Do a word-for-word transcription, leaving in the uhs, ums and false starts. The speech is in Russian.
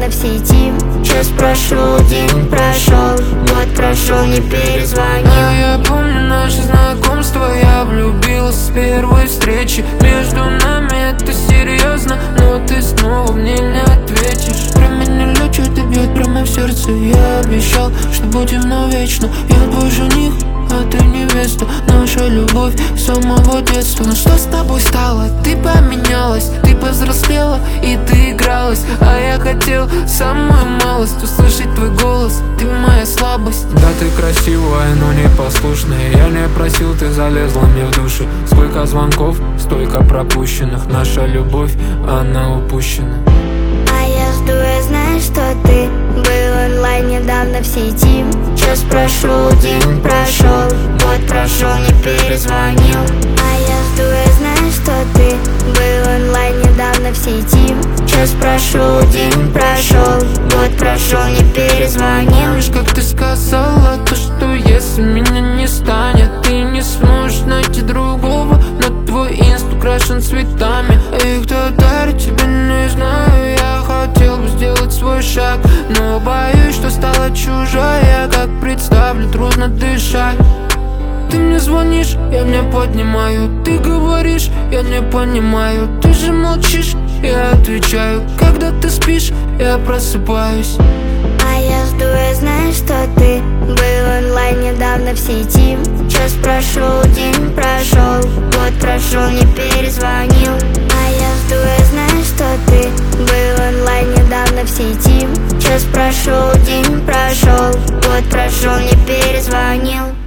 недавно в сети. Час прошел, день прошел, год прошел, не перезвонил. А я помню наше знакомство, я влюбилась с первой встречи. Между нами это серьезно, но ты снова мне не ответишь. Про меня лечит и бьет прямо в сердце. Я обещал, что будем навечно. Я твой жених, а ты невеста. Наша любовь с самого детства. Ну что с тобой стало? Ты поменялась, ты повзрослела и ты игралась. А я хотел самую малость услышать твой голос. Ты моя слабость. Да, ты красивая, но непослушная. Я не просил, ты залезла мне в душу. Сколько звонков, столько пропущенных. Наша любовь, она упущена. А я жду, я знаю, что ты был онлайн недавно в сети. Час прошел, день прошел, год прошел, не перезвонил. А я жду, я знаю, что ты был онлайн недавно в сети. Час прошел, день прошел, год прошел, не перезвонил. Помнишь, как ты сказала, то что если меня не станет, ты не сможешь найти другого. Но твой инст украшен цветами, а их кто дарит, тебе не знаю. Я хотел бы сделать свой шаг, но боюсь, что стала чужая. Как представлю, трудно дышать. Ты мне звонишь, я не поднимаю. Ты говоришь, я не понимаю. Ты же молчишь, я отвечаю. Когда ты спишь, я просыпаюсь. А я жду, я знаю, что ты был онлайн недавно в сети. Час прошел, день прошел, год прошел, не перезвонил. А я жду, я знаю, что ты был онлайн недавно в сети. Час прошел, день прошел, год прошел, не перезвонил.